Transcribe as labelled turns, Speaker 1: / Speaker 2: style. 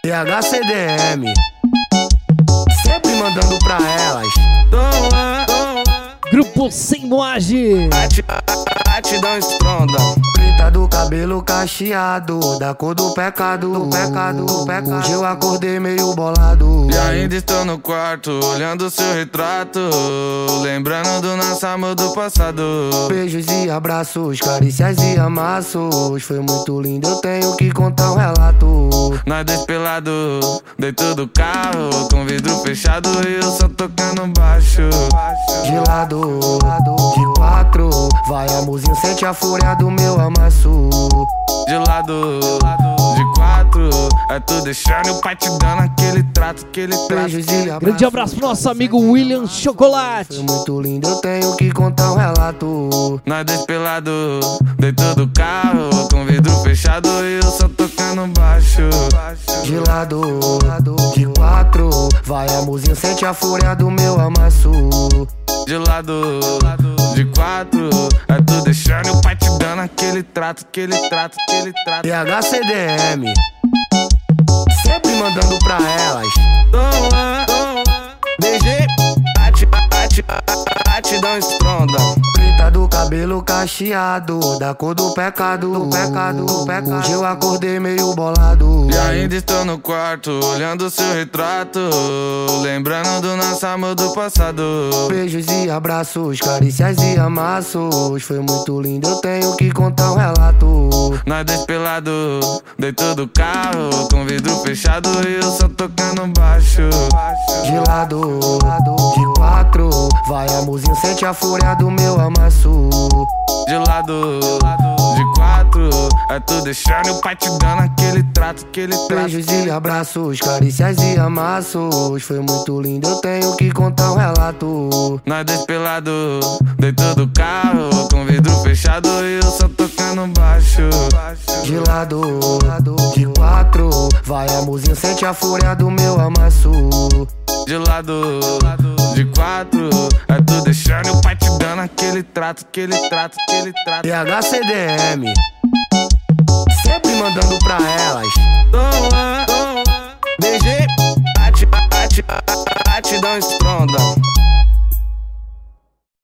Speaker 1: THCDM, sempre mandando pra elas.
Speaker 2: Grupo Sem Moagem.
Speaker 1: Batidão estronda. Preta do cabelo cacheado, da cor do pecado. Hoje eu acordei meio bolado.
Speaker 3: E ainda estou no quarto, olhando seu retrato, lembrando do nosso amor do passado.
Speaker 1: Beijos e abraços, carícias e amassos. Foi muito lindo, eu tenho que contar um relato.
Speaker 3: Nós dois pelado, dentro do carro, com vidro fechado e eu só tocando baixo.
Speaker 1: De lado, de quatro, vai amorzinho, sente a fúria do meu amasso.
Speaker 3: De lado, de quatro, é tu deixando o pai te dando aquele trato.
Speaker 1: Beijos e abraços.
Speaker 2: Grande abraço pro nosso amigo William Chocolate.
Speaker 1: Foi muito lindo, eu tenho que contar um relato.
Speaker 3: Nós dois pelado, dentro do carro, com vidro fechado e eu só tocando baixo.
Speaker 1: De lado, de quatro, vai amorzinho, sente a fúria do meu amasso.
Speaker 3: De lado, de quatro, é tu deixando o pai te dando aquele trato.
Speaker 1: THCDM, sempre mandando pra elas. BG, batidão estronda. Preta do cabelo cacheado, da cor do pecado. Hoje eu acordei meio bolado.
Speaker 3: E ainda estou no quarto, olhando seu retrato, lembrando do nosso amor do passado.
Speaker 1: Beijos e abraços, carícias e amassos. Foi muito lindo, eu tenho que contar um relato.
Speaker 3: Nós dois pelado, dentro do carro, com vidro fechado e eu só tocando baixo.
Speaker 1: De lado, de quatro, vai amorzinho, sente a fúria do meu amasso.
Speaker 3: De lado, de quatro, é tu deixando o pai te dando aquele trato.
Speaker 1: Beijos e abraços, carícias e amassos. Foi muito lindo, eu tenho que contar um relato.
Speaker 3: Nós dois pelado, dentro do carro, com vidro fechado e eu só tocando baixo.
Speaker 1: De lado, de quatro, vai amorzinho, sente a fúria do meu amasso.
Speaker 3: De lado, de quatro, é tu deixando o pai te dando aquele trato.
Speaker 1: THCDM.